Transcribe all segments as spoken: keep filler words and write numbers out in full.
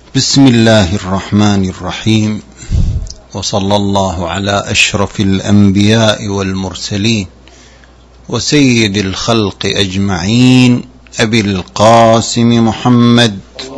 بسم الله الرحمن الرحيم، وصلى الله على أشرف الأنبياء والمرسلين وسيد الخلق أجمعين أبي القاسم محمد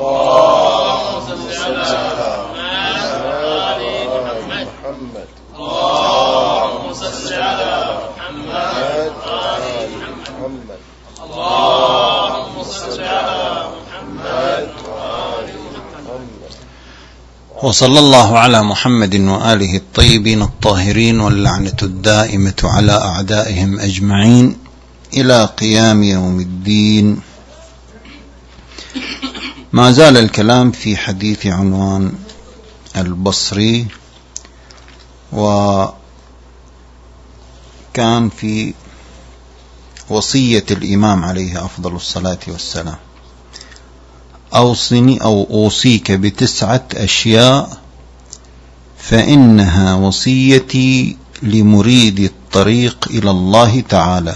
وصلى الله على محمد وآله الطيبين الطاهرين، واللعنة الدائمة على أعدائهم أجمعين إلى قيام يوم الدين. ما زال الكلام في حديث عنوان البصري، وكان في وصية الإمام عليه أفضل الصلاة والسلام: أوصني أو أوصيك بتسعة أشياء فإنها وصيتي لمريد الطريق إلى الله تعالى.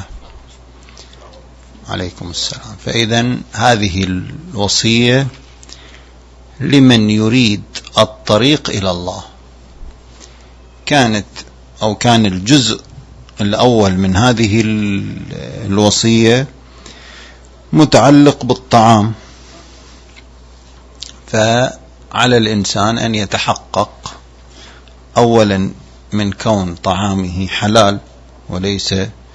عليكم السلام. فإذن هذه الوصية لمن يريد الطريق إلى الله. كانت أو كان الجزء الأول من هذه الوصية متعلق بالطعام، فعلى الإنسان أن يتحقق أولا من كون طعامه حلال وليس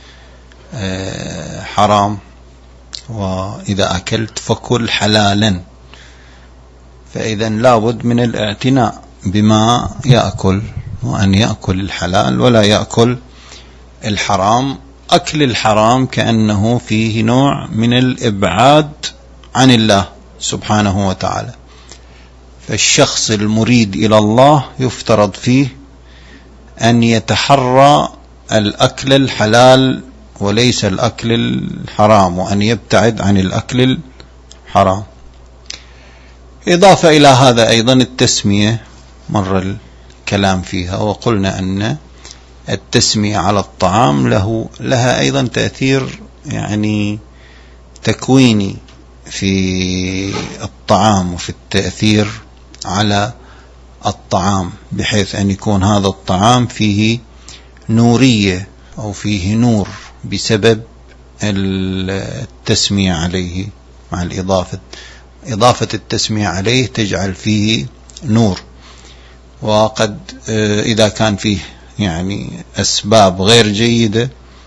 حرام، وإذا أكلت فكل حلالا. فإذا لابد من الاعتناء بما يأكل، وأن يأكل الحلال ولا يأكل الحرام. أكل الحرام كأنه فيه نوع من الإبعاد عن الله سبحانه وتعالى. فالشخص المريد إلى الله يفترض فيه أن يتحرى الأكل الحلال وليس الأكل الحرام، وأن يبتعد عن الأكل الحرام. إضافة إلى هذا أيضا التسمية، مر الكلام فيها، وقلنا أن التسمية على الطعام له لها أيضا تأثير يعني تكويني في الطعام وفي التأثير على الطعام، بحيث أن يكون هذا الطعام فيه نورية أو فيه نور بسبب التسمية عليه. مع الإضافة إضافة التسمية عليه تجعل فيه نور. وقد إذا كان فيه يعني أسباب غير جيدة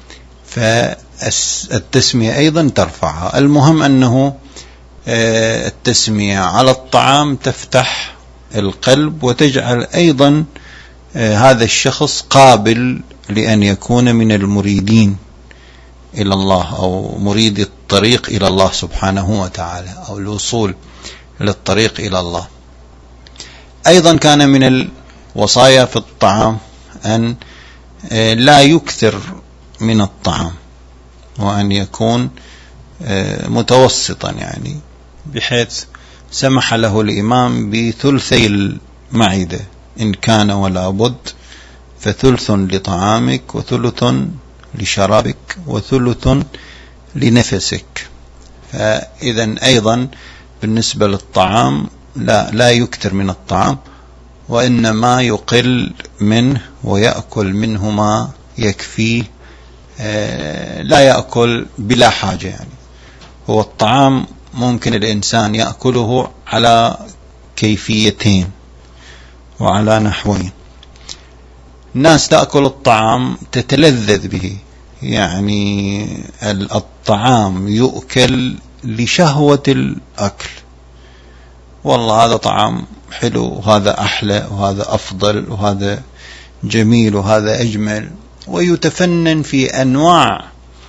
فالتسمية أيضا ترفعها. المهم أنه التسمية على الطعام تفتح القلب وتجعل أيضا هذا الشخص قابل لأن يكون من المريدين إلى الله، أو مريد الطريق إلى الله سبحانه وتعالى، أو الوصول للطريق إلى الله. أيضا كان من الوصايا في الطعام أن لا يكثر من الطعام، وأن يكون متوسطا، يعني بحيث سمح له الإمام بثلثي المعدة إن كان ولا بد، فثلث لطعامك وثلث لشرابك وثلث لنفسك. فإذا أيضا بالنسبة للطعام لا, لا يكثر من الطعام، وإنما يقل منه ويأكل منه ما يكفيه، لا يأكل بلا حاجة. يعني هو الطعام ممكن الإنسان يأكله على كيفيتين وعلى نحوين. الناس تأكل الطعام تتلذذ به، يعني الطعام يؤكل لشهوة الأكل، والله هذا طعام حلو وهذا أحلى وهذا أفضل وهذا جميل وهذا أجمل، ويتفنن في أنواع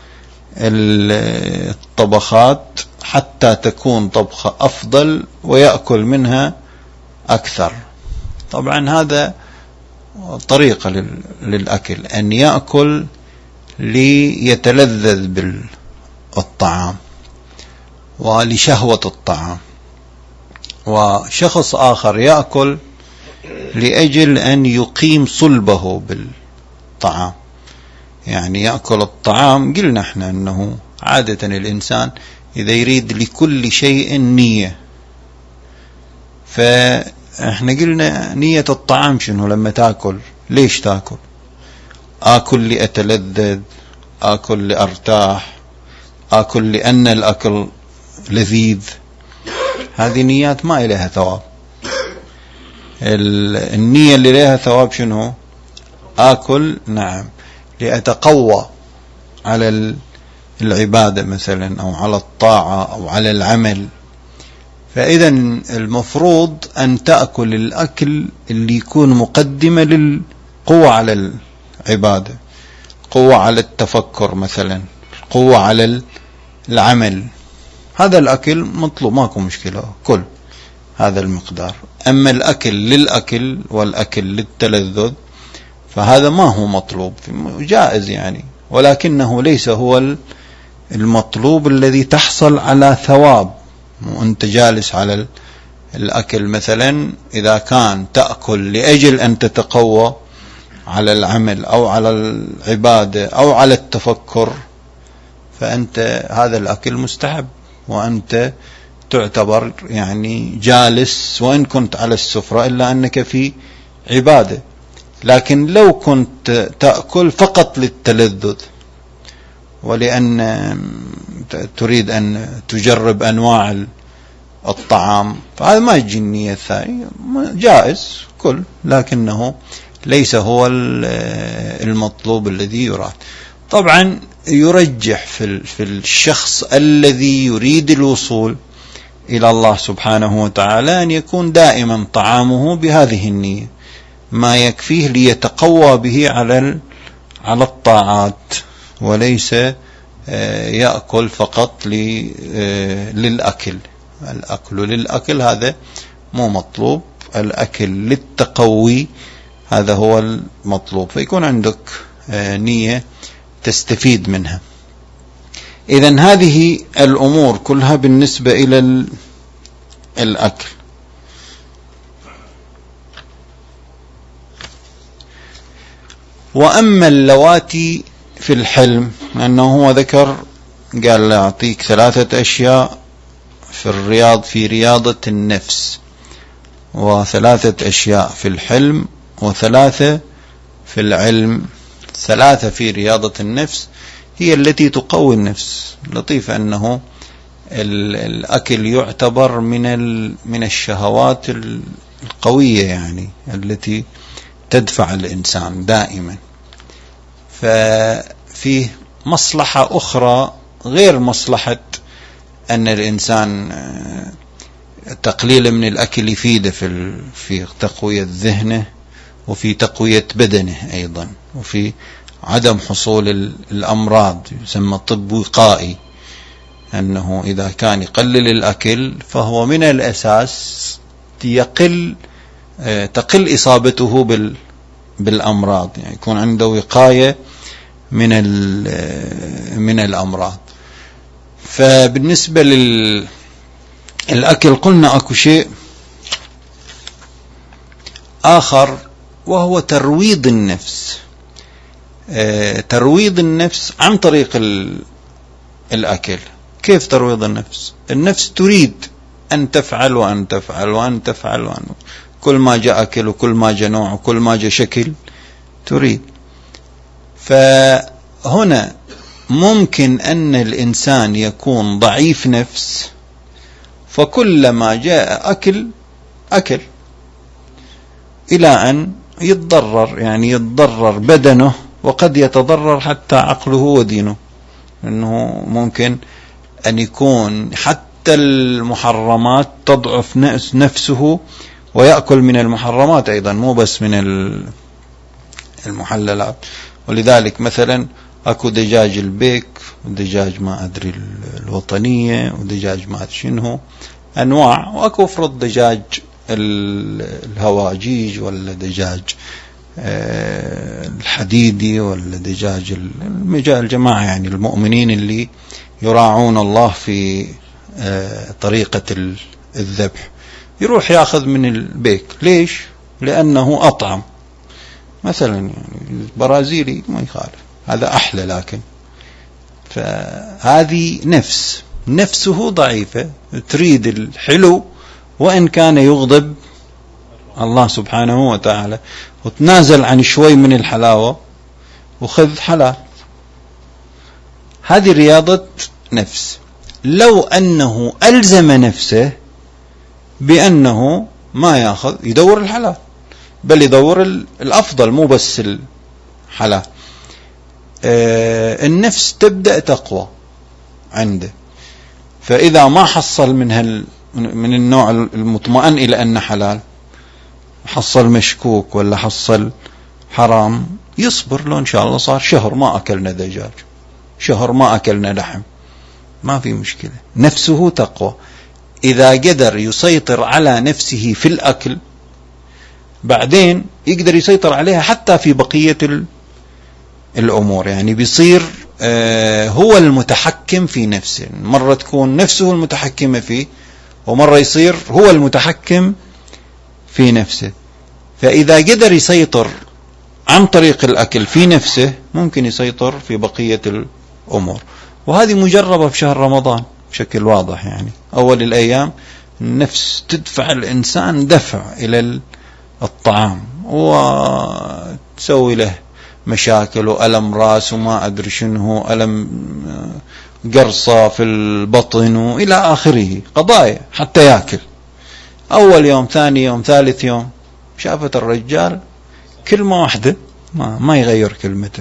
الطبخات حتى تكون طبخة أفضل ويأكل منها أكثر. طبعا هذا طريقة للأكل، أن يأكل ليتلذذ بالطعام ولشهوة الطعام. وشخص آخر يأكل لأجل أن يقيم صلبه بالطعام، يعني يأكل الطعام. قلنا احنا أنه عادة الإنسان إذا يريد لكل شيء نية، فاحنا قلنا نية الطعام شنو لما تاكل؟ ليش تاكل؟ آكل لأتلذذ، آكل لأرتاح، آكل لأن الأكل لذيذ. هذه نيات ما إليها ثواب. النية اللي لها ثواب شنو؟ آكل نعم لأتقوى على العبادة مثلا، أو على الطاعة، أو على العمل. فإذا المفروض أن تأكل الأكل اللي يكون مقدمة للقوة على العبادة، قوة على التفكر مثلا، قوة على العمل. هذا الأكل مطلوب، ماكو مشكلة، كل هذا المقدار. أما الأكل للأكل والأكل للتلذذ فهذا ما هو مطلوب، جائز يعني، ولكنه ليس هو المطلوب الذي تحصل على ثواب. وأنت جالس على الأكل مثلا، إذا كان تأكل لأجل أن تتقوى على العمل أو على العبادة أو على التفكر، فأنت هذا الأكل مستحب، وأنت تعتبر يعني جالس وإن كنت على السفرة، إلا أنك في عبادة. لكن لو كنت تأكل فقط للتلذذ ولأن تريد أن تجرب أنواع الطعام، فهذا ما يجي النية الثانية، جائز كل، لكنه ليس هو المطلوب الذي يراد. طبعا يرجح في الشخص الذي يريد الوصول إلى الله سبحانه وتعالى أن يكون دائما طعامه بهذه النية، ما يكفيه ليتقوى به على على الطاعات، وليس يأكل فقط للأكل. الأكل للأكل هذا مو مطلوب، الأكل للتقوي هذا هو المطلوب، فيكون عندك نية تستفيد منها. إذن هذه الأمور كلها بالنسبة إلى الأكل. وأما اللواتي في الحلم، لأنه هو ذكر قال يعطيك ثلاثة أشياء في الرياض في رياضة النفس، وثلاثة أشياء في الحلم، وثلاثة في العلم. ثلاثة في رياضة النفس هي التي تقوي النفس. لطيف أنه الأكل يعتبر من من الشهوات القوية، يعني التي تدفع الإنسان دائما. ففيه مصلحة أخرى غير مصلحة أن الإنسان تقليل من الأكل يفيده في في تقوية ذهنه، وفي تقوية بدنه أيضا، وفي عدم حصول الأمراض، يسمى طب وقائي، أنه إذا كان يقلل الأكل فهو من الأساس يقل تقل إصابته بال بالأمراض، يعني يكون عنده وقاية من من الأمراض. فبالنسبة للأكل قلنا أكو شيء آخر، وهو ترويض النفس. ترويض النفس عن طريق الأكل. كيف ترويض النفس؟ النفس تريد أن تفعل وأن تفعل وأن تفعل وأن كل ما جاء أكل، وكل ما جاء نوع، وكل ما جاء شكل تريد. فهنا ممكن أن الإنسان يكون ضعيف نفس، فكلما جاء أكل أكل إلى أن يتضرر، يعني يتضرر بدنه، وقد يتضرر حتى عقله ودينه، لأنه ممكن أن يكون حتى المحرمات تضعف نفسه ويأكل من المحرمات أيضا، مو بس من المحللات. ولذلك مثلا أكو دجاج البيك، ودجاج ما أدري الوطنية، ودجاج ما أدري شنو أنواع، وأكو فرض دجاج الهواجيج، ولا دجاج الحديدي، ولا دجاج الجماعة يعني المؤمنين اللي يراعون الله في طريقة الذبح، يروح ياخذ من البيك. ليش؟ لأنه أطعم مثلا، يعني البرازيلي ما يخالف، هذا أحلى. لكن فهذه نفس نفسه ضعيفة، تريد الحلو وإن كان يغضب الله سبحانه وتعالى، وتنازل عن شوي من الحلاوة وخذ حلال. هذه رياضة نفس. لو أنه ألزم نفسه بأنه ما يأخذ، يدور الحلال، بل يدور الأفضل مو بس الحلال. آه النفس تبدأ تقوى عنده، فإذا ما حصل من هال من النوع المطمئن إلى أن حلال، حصل مشكوك ولا حصل حرام، يصبر. لو إن شاء الله صار شهر ما أكلنا دجاج، شهر ما أكلنا لحم، ما في مشكلة. نفسه تقوى. إذا قدر يسيطر على نفسه في الأكل، بعدين يقدر يسيطر عليها حتى في بقية الأمور. يعني بيصير آه هو المتحكم في نفسه. مرة تكون نفسه المتحكمة فيه، ومرة يصير هو المتحكم في نفسه. فإذا قدر يسيطر عن طريق الأكل في نفسه، ممكن يسيطر في بقية الأمور. وهذه مجربة في شهر رمضان بشكل واضح. يعني أول الأيام النفس تدفع الإنسان دفع إلى الطعام، وتسوي له مشاكل وألم راس وما أدري شنو، ألم قرصة في البطن وإلى آخره، قضايا حتى يأكل. أول يوم، ثاني يوم، ثالث يوم، شافت الرجال كلمة واحدة ما, ما يغير كلمته،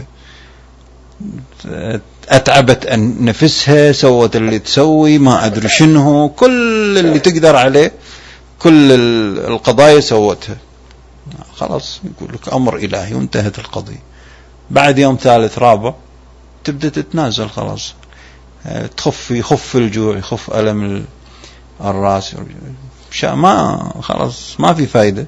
أتعبت نفسها، سوت اللي تسوي، ما أدري شنو، كل اللي تقدر عليه، كل القضايا سوتها. خلاص يقول لك أمر إلهي وانتهت القضية. بعد يوم ثالث رابع تبدأ تتنازل، خلاص تخف، يخف الجوع، يخف ألم الرأس، ما خلاص ما في فايدة.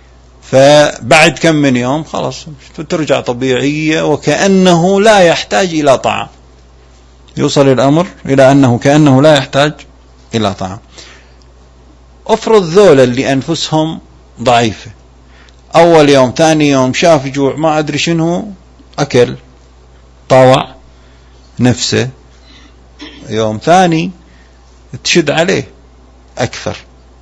فبعد كم من يوم خلاص ترجع طبيعية، وكأنه لا يحتاج إلى طعام. يوصل الأمر إلى أنه كأنه لا يحتاج إلى طعام. أفرض ذولا اللي أنفسهم ضعيفة، أول يوم ثاني يوم شاف جوع ما أدري شنو، أكل، طاوع نفسه. يوم ثاني تشد عليه أكثر،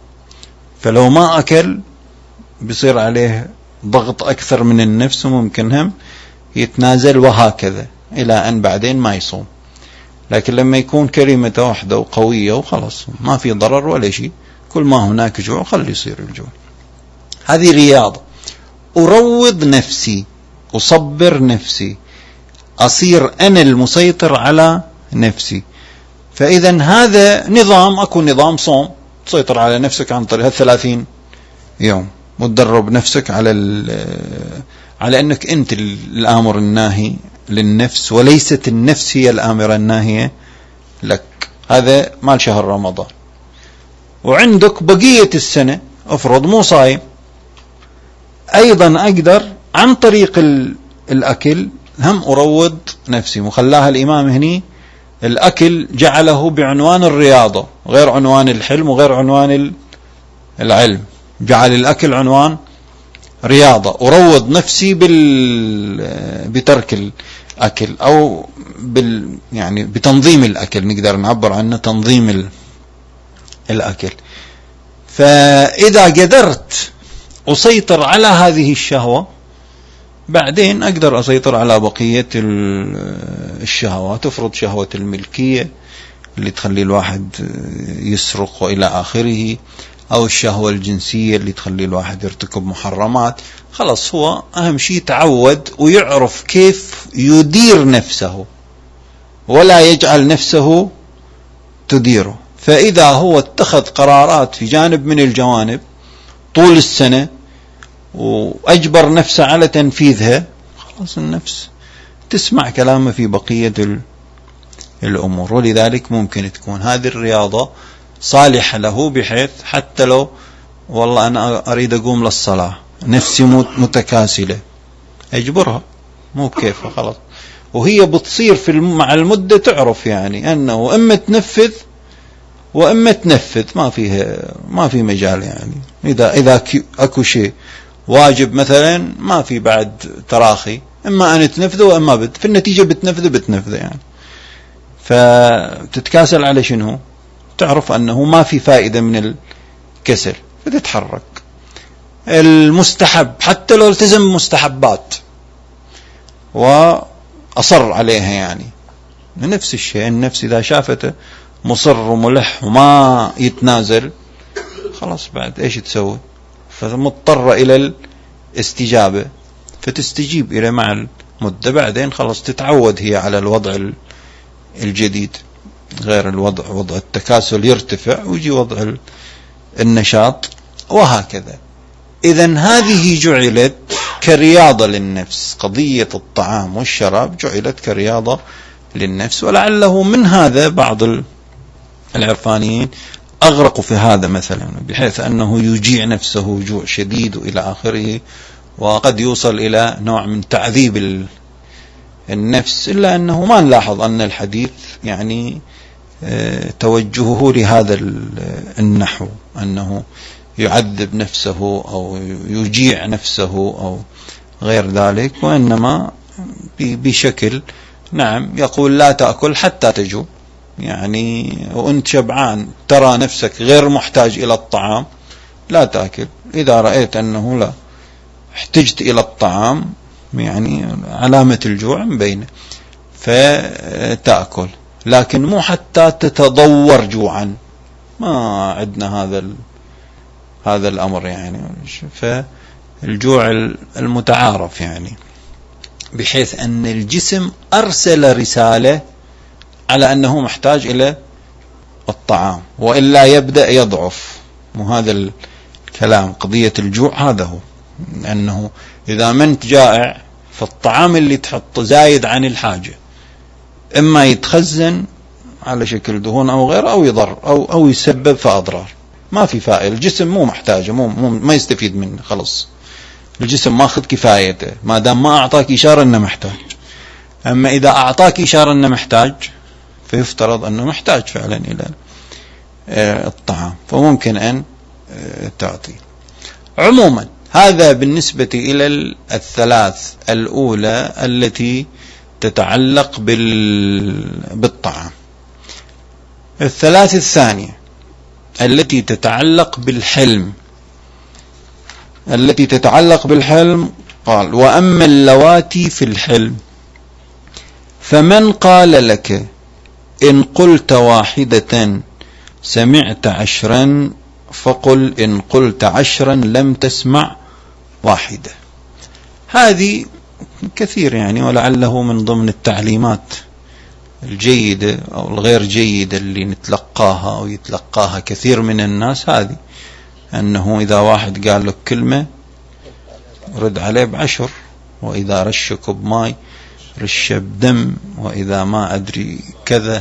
فلو ما أكل بيصير عليه ضغط أكثر من النفس، وممكن هم يتنازل، وهكذا إلى أن بعدين ما يصوم. لكن لما يكون كلمة واحدة وقوية وخلاص ما في ضرر ولا شيء، كل ما هناك جوع خلي يصير الجوع. هذه رياضة. أروض نفسي، أصبر نفسي، أصير أنا المسيطر على نفسي. فإذا هذا نظام، أكو نظام صوم، تسيطر على نفسك عن طريق الثلاثين يوم، وتدرب نفسك على على أنك أنت الآمر الناهي للنفس، وليست النفس هي الآمرة الناهية لك. هذا مال شهر رمضان. وعندك بقية السنة، أفرض مو صايم، أيضا أقدر عن طريق الأكل هم أروض نفسي. وخلاها الإمام هني الأكل جعله بعنوان الرياضة، غير عنوان الحلم وغير عنوان العلم. جعل الأكل عنوان رياضة. أروض نفسي بال بترك الأكل، أو بال يعني بتنظيم الأكل، نقدر نعبر عنه تنظيم الأكل. فإذا قدرت أسيطر على هذه الشهوة، بعدين أقدر أسيطر على بقية الشهوات. تفرض شهوة الملكية اللي تخلي الواحد يسرق وإلى آخره، أو الشهوة الجنسية اللي تخلي الواحد يرتكب محرمات. خلاص هو أهم شيء تعود ويعرف كيف يدير نفسه، ولا يجعل نفسه تديره. فإذا هو اتخذ قرارات في جانب من الجوانب طول السنة وأجبر نفسه على تنفيذها، خلاص النفس تسمع كلامه في بقية الأمور. ولذلك ممكن تكون هذه الرياضة صالحة له، بحيث حتى لو والله أنا أريد أقوم للصلاة، نفسي متكاسلة، أجبرها، مو بكيفها خلاص. وهي بتصير في مع المدة تعرف يعني أنه إما تنفذ وإما تنفذ، ما فيها ما في مجال. يعني إذا إذا أكو شيء واجب مثلا، ما في بعد تراخي، إما أن تنفذه وإما بد، في النتيجة بتنفذه بتنفذه يعني. فتتكاسل على شنو؟ تعرف أنه ما في فائدة من كسل فتتحرك. المستحب حتى لو التزم مستحبات وأصر عليها، يعني نفس الشيء النفس إذا شافته مصر وملح وما يتنازل خلاص بعد إيش تسوي؟ فمضطرة إلى الاستجابة فتستجيب إلى مع المدة، بعدين خلاص تتعود هي على الوضع الجديد، غير الوضع وضع التكاسل يرتفع ويجي وضع النشاط وهكذا. إذن هذه جعلت كرياضة للنفس، قضية الطعام والشراب جعلت كرياضة للنفس، ولعله من هذا بعض العرفانيين أغرقوا في هذا مثلا، بحيث أنه يجيع نفسه جوع شديد إلى آخره، وقد يوصل إلى نوع من تعذيب النفس، إلا أنه ما نلاحظ أن الحديث يعني توجهه لهذا النحو، أنه يعذب نفسه أو يجيع نفسه أو غير ذلك، وإنما بشكل نعم يقول لا تأكل حتى تجوع، يعني وأنت شبعان ترى نفسك غير محتاج إلى الطعام لا تأكل، إذا رأيت أنه لا احتجت إلى الطعام يعني علامة الجوع مبينة فتأكل، لكن مو حتى تتضور جوعا، ما عندنا هذا هذا الأمر يعني. فالجوع المتعارف يعني بحيث أن الجسم أرسل رسالة على أنه محتاج إلى الطعام وإلا يبدأ يضعف. وهذا الكلام قضية الجوع هذا هو، أنه إذا ما أنت جائع فالطعام اللي تحطه زايد عن الحاجة إما يتخزن على شكل دهون أو غيره أو يضر أو أو يسبب في أضرار، ما في فائدة، الجسم مو محتاجه، مو, مو ما يستفيد منه، خلص الجسم ماخذ كفايته ما دام ما أعطاك إشارة أنه محتاج. أما إذا أعطاك إشارة أنه محتاج فيفترض أنه محتاج فعلا إلى الطعام، فممكن أن تعطي. عموما هذا بالنسبة إلى الثلاث الأولى التي تتعلق بالطعام. الثلاث الثانية التي تتعلق بالحلم، التي تتعلق بالحلم قال: وأما اللواتي في الحلم فمن قال لك إن قلت واحدة سمعت عشرا فقل إن قلت عشرا لم تسمع واحدة. هذه كثير يعني، ولعله من ضمن التعليمات الجيدة أو الغير جيدة اللي نتلقاها أو يتلقاها كثير من الناس، هذه أنه إذا واحد قال لك كلمة رد عليه بعشر، وإذا رشك بماء رش بدم، وإذا ما أدري كذا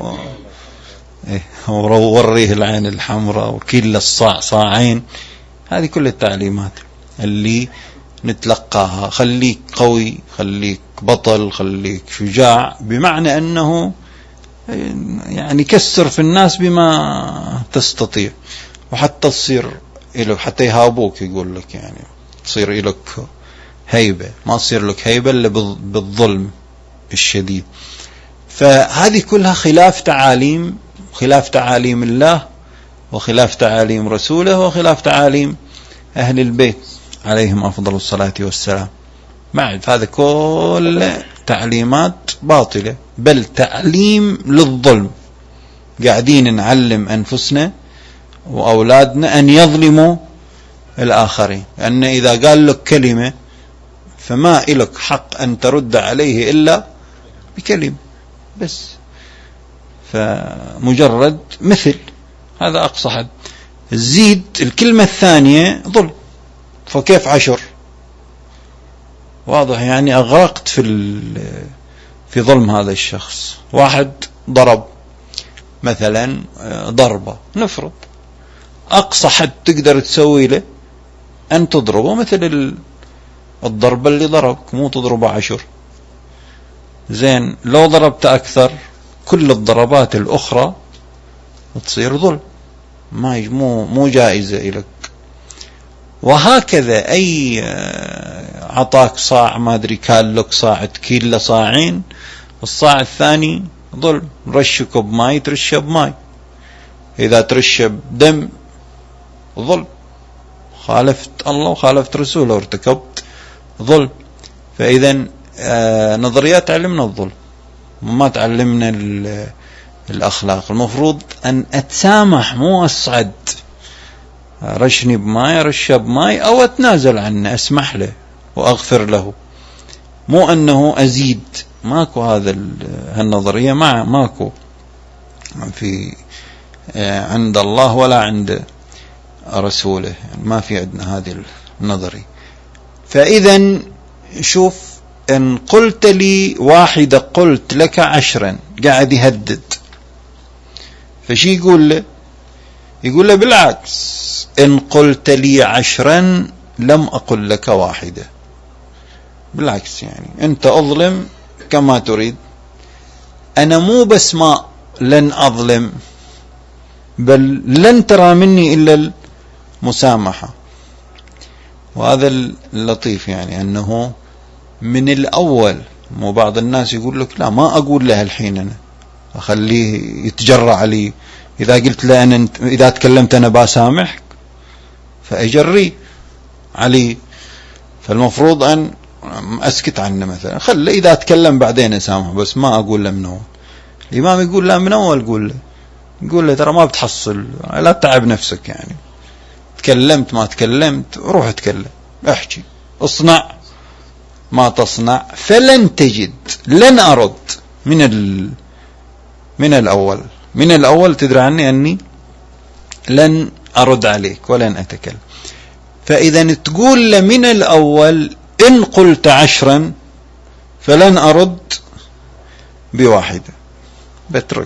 ووريه العين الحمراء وكل الصاع صاعين. هذه كل التعليمات اللي نتلقاها، خليك قوي، خليك بطل، خليك شجاع، بمعنى أنه يعني كسر في الناس بما تستطيع، وحتى تصير إله حتى يهابوك، يقول لك يعني تصير إلك هيبة، ما تصير لك هيبة إلا بالظلم الشديد. فهذه كلها خلاف تعاليم خلاف تعاليم الله وخلاف تعاليم رسوله وخلاف تعاليم أهل البيت عليهم أفضل الصلاة والسلام. بعد هذا كل تعليمات باطلة، بل تعليم للظلم. قاعدين نعلم أنفسنا وأولادنا أن يظلموا الآخرين، أن إذا قال لك كلمة فما إلك حق أن ترد عليه إلا بكلمة بس، فمجرد مثل هذا أقصى حد. زيد الكلمة الثانية ظلم، فكيف عشر؟ واضح يعني أغرقت في في ظلم هذا الشخص. واحد ضرب مثلا ضربة، نفرض أقصى حد تقدر تسوي له أن تضربه مثل الضربة اللي ضربك، مو تضربه عشر. زين لو ضربت أكثر كل الضربات الأخرى تصير ظلم، ما مو مو جائزة لك. وهكذا أي عطاك صاع ما أدري كان لك صاع كيلة صاعين، الصاع الثاني ظلم. رشك بماي ترش بماي، إذا ترش بدم ظلم، خالفت الله وخالفت رسوله وارتكبت ظلم. فإذا آه نظريات علمنا الظلم وما تعلمنا الأخلاق. المفروض أن أتسامح، مو أصعد رشني بماي رشه بماي أو أتنازل عنه، أسمح له وأغفر له، مو أنه أزيد. ماكو هذا هالنظرية، مع ماكو في عند الله ولا عند رسوله، يعني ما في عندنا هذه النظرية. فإذا شوف، إن قلت لي واحدة قلت لك عشرا، قاعد يهدد. فشي يقول له؟ يقول له بالعكس، إن قلت لي عشرا لم أقل لك واحدة. بالعكس، يعني أنت أظلم كما تريد، أنا مو بس ما لن أظلم، بل لن ترى مني إلا المسامحة. وهذا اللطيف، يعني أنه من الأول. مو بعض الناس يقول لك لا، ما أقول له الحين، أنا أخليه يتجرع علي، إذا قلت له أنا إذا تكلمت أنا بسامحك فأجري علي، فالمفروض أن أسكت عنه مثلا، خلي إذا تكلم بعدين أسامح، بس ما أقول له من أول. الإمام يقول لا، من أول قول له، يقول له ترى ما بتحصل، لا تتعب نفسك، يعني تكلمت ما تكلمت روح اتكلم، احكي، اصنع ما تصنع فلن تجد، لن أرد من ال من الأول من الأول تدري عني أني لن أرد عليك ولن أتكلم. فإذا تقول له من الأول إن قلت عشرا فلن أرد بواحدة، بترك.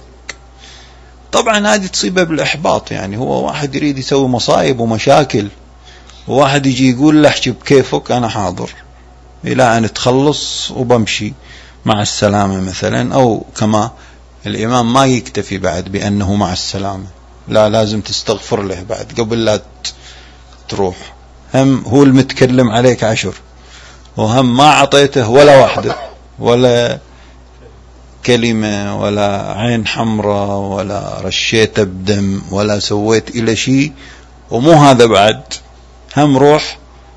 طبعا هذه تصيبه بالإحباط، يعني هو واحد يريد يسوي مصائب ومشاكل، وواحد يجي يقول له احكي بكيفك أنا حاضر إلى أن تخلص وبمشي مع السلامة مثلا. أو كما الإمام ما يكتفي بعد بأنه مع السلامة، لا، لازم تستغفر له بعد قبل لا تروح. هم هو المتكلم عليك عشر، وهم ما عطيته ولا واحدة، ولا كلمة، ولا عين حمراء، ولا رشيته بدم، ولا سويت إلى شيء. ومو هذا بعد، هم روح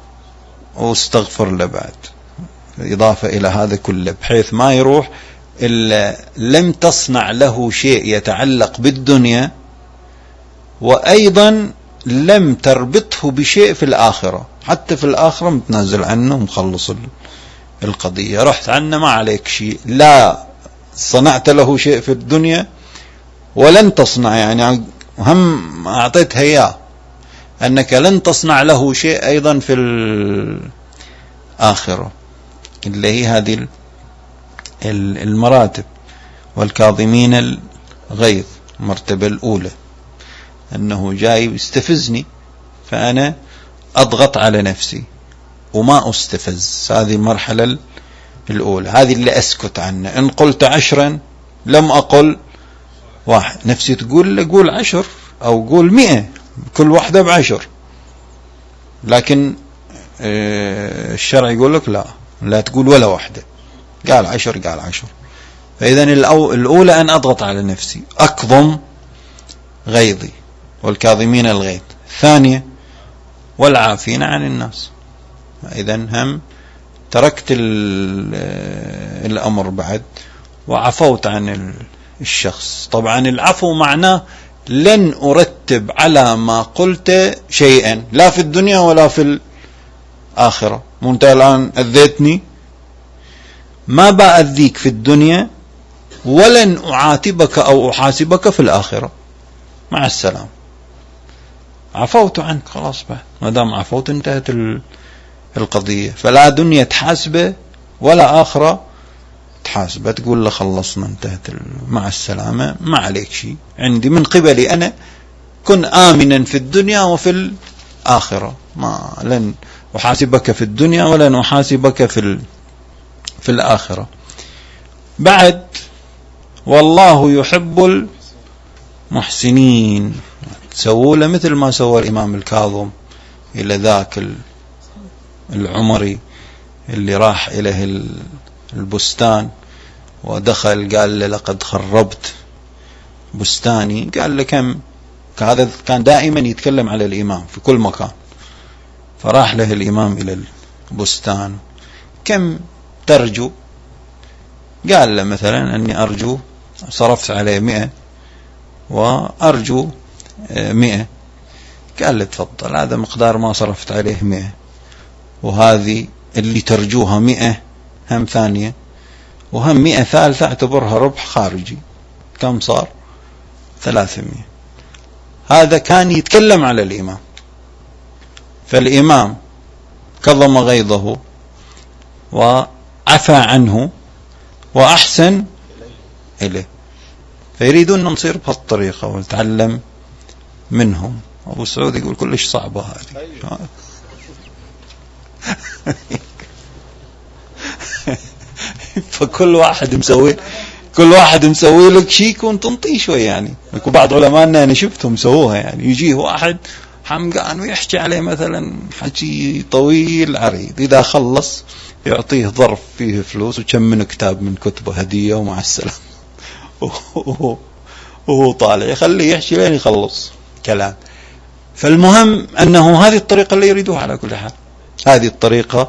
واستغفر له بعد، إضافة إلى هذا كله، بحيث ما يروح إلا لم تصنع له شيء يتعلق بالدنيا، وأيضا لم تربطه بشيء في الآخرة. حتى في الآخرة متنازل عنه ومخلص القضية، رحت عنه ما عليك شيء، لا صنعت له شيء في الدنيا ولن تصنع، يعني هم أعطيتها إياه أنك لن تصنع له شيء أيضا في الآخرة، اللي هي هذه المراتب. والكاظمين الغيظ المرتبة الأولى، أنه جاي يستفزني فأنا أضغط على نفسي وما أستفز. هذه المرحلة الأولى، هذه اللي أسكت عنها. إن قلت عشرا لم أقل واحد، نفسي تقول قول عشر أو قول مئة، كل واحدة بعشر، لكن الشرع يقول لك لا، لا تقول ولا واحدة، قال عشر قال عشر. فإذا الأولى أن أضغط على نفسي، أكظم غيظي، والكاظمين الغيظ. ثانية والعافين عن الناس. إذا هم تركت الأمر بعد وعفوت عن الشخص. طبعا العفو معناه لن أرتب على ما قلت شيئا، لا في الدنيا ولا في الآخرة. وانت الآن أذيتني، ما بأذيك في الدنيا، ولن أعاتبك أو أحاسبك في الآخرة. مع السلام، عفوت عنك خلاص. بعد ما دام عفوت انتهت القضية، فلا دنيا تحاسبه ولا آخرة تحاسبه، تقول له خلصنا انتهت، مع السلامة، ما عليك شيء عندي من قبلي أنا، كن آمنا في الدنيا وفي الآخرة، ما لن أحاسبك في الدنيا ولن أحاسبك في في الآخرة. بعد والله يحب المحسنين، سووا له مثل ما سوى الإمام الكاظم إلى ذاك العمري اللي راح إليه البستان ودخل قال له لقد خربت بستاني، قال له كم هذا كان دائما يتكلم على الإمام في كل مكان. فراح له الإمام إلى البستان، كم ترجو؟ قال له مثلا أني أرجو، صرفت عليه مئة وأرجو مئة. قال له تفضل، هذا مقدار ما صرفت عليه مئة، وهذه اللي ترجوها مئة هم ثانية، وهم مئة ثالثة اعتبرها ربح خارجي. كم صار؟ ثلاثمئة. هذا كان يتكلم على الإمام، فالإمام كظم غيظه وعفى عنه وأحسن إليه. فيريدون أن نصير بهالطريقة ونتعلم منهم. أبو سعود يقول كلش صعبة هذه. فكل واحد مسوي كل واحد مسوي لك شيء كنت تنطيه شوي يعني. بعض علماءنا أنا شفتهم سووها يعني، يجيه واحد حمقان ويحكي عليه مثلا حكي طويل عريض، إذا خلص يعطيه ظرف فيه فلوس وكم من كتاب من كتبه هدية ومع السلام، وهو طالع يخليه يحكي لين يخلص كلام. فالمهم أنه هذه الطريقة اللي يريدوها على كل حال، هذه الطريقة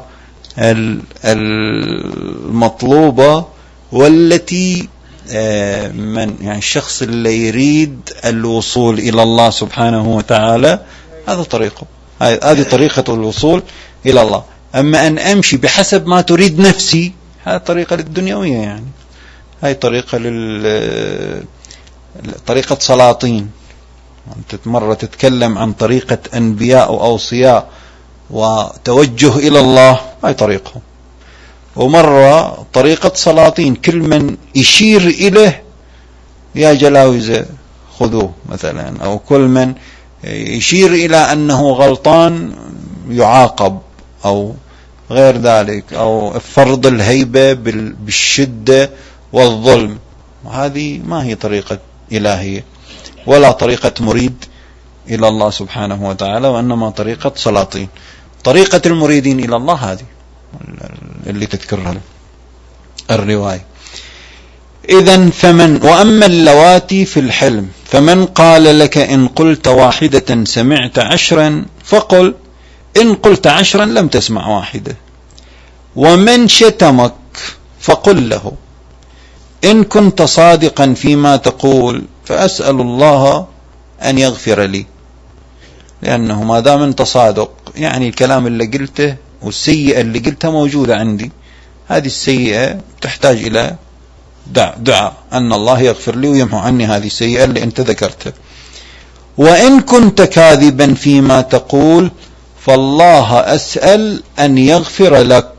المطلوبة، والتي من يعني الشخص اللي يريد الوصول إلى الله سبحانه وتعالى هذا طريقه، هذه طريقة الوصول إلى الله. أما أن أمشي بحسب ما تريد نفسي، هذه طريقة للدنيوية يعني، هذه طريقة لل طريقة سلاطين. أنت مرة تتكلم عن طريقة أنبياء وأوصياء وتوجه إلى الله، هاي طريقهم. ومرة طريقة سلاطين، كل من يشير إليه يا جلاوزة خذوه مثلا، أو كل من يشير إلى أنه غلطان يعاقب، أو غير ذلك، أو فرض الهيبة بالشدة والظلم. وهذه ما هي طريقة إلهية ولا طريقة مريد إلى الله سبحانه وتعالى، وإنما طريقة سلاطين. طريقة المريدين إلى الله هذه اللي تذكرها الرواية. إذن فمن وأما اللواتي في الحلم فمن قال لك إن قلت واحدة سمعت عشرا فقل إن قلت عشرا لم تسمع واحدة. ومن شتمك فقل له إن كنت صادقا فيما تقول فأسأل الله أن يغفر لي، لأنه ما دام أنت صادق يعني الكلام اللي قلته والسيئة اللي قلتها موجودة عندي، هذه السيئة تحتاج إلى دعاء أن الله يغفر لي ويمحو عني هذه السيئة اللي أنت ذكرتها. وإن كنت كاذبا فيما تقول فالله أسأل أن يغفر لك.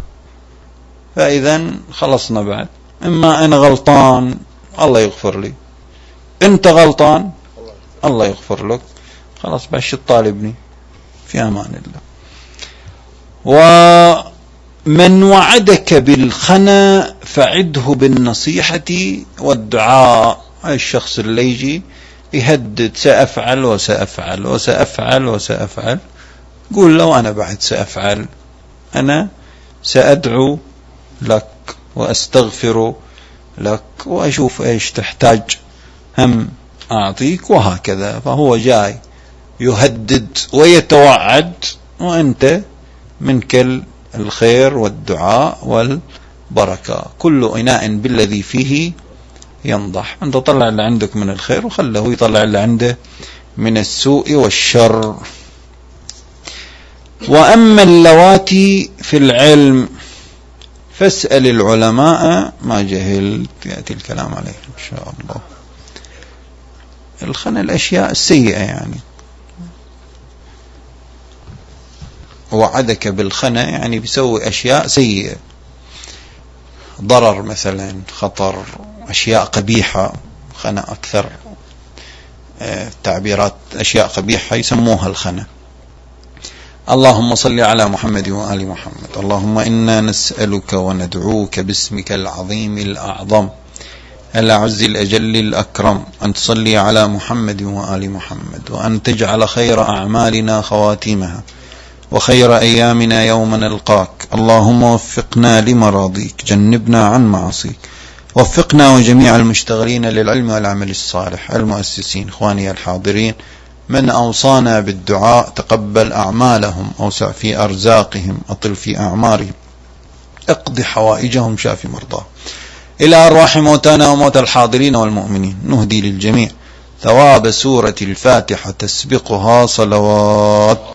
فإذا خلصنا بعد، إما أنا غلطان الله يغفر لي، أنت غلطان الله يغفر لك، خلاص باش تطالبني، في أمان الله. ومن وعدك بالخنا فعده بالنصيحة والدعاء. الشخص اللي يجي يهدد سأفعل وسأفعل وسأفعل وسأفعل، قول له أنا بعد سأفعل، أنا سأدعو لك وأستغفر لك وأشوف إيش تحتاج هم أعطيك، وهكذا. فهو جاي يهدد ويتوعد، وأنت منك الخير والدعاء والبركة. كل إناء بالذي فيه ينضح. أنت طلع اللي عندك من الخير وخله يطلع اللي عنده من السوء والشر. وأما اللواتي في العلم فاسأل العلماء ما جهلت، يأتي الكلام عليه إن شاء الله. الخنا الأشياء السيئة يعني، وعدك بالخنا يعني بيسوي أشياء سيئة، ضرر مثلا، خطر، أشياء قبيحة. خنا أكثر تعبيرات أشياء قبيحة يسموها الخنا. اللهم صل على محمد وآل محمد. اللهم إنا نسألك وندعوك باسمك العظيم الأعظم الأعز الأجل الأكرم أن تصلي على محمد وآل محمد، وأن تجعل خير أعمالنا خواتيمها وخير أيامنا يوم نلقاك. اللهم وفقنا لمراضيك، جنبنا عن معصيك. وفقنا وجميع المشتغلين للعلم والعمل الصالح، المؤسسين، إخواني الحاضرين، من أوصانا بالدعاء تقبل أعمالهم، أوسع في أرزاقهم، أطل في أعمارهم، اقض حوائجهم، شاف مرضاهم. إلى أرواح موتانا وموتى الحاضرين والمؤمنين نهدي للجميع ثواب سورة الفاتحة تسبقها صلوات.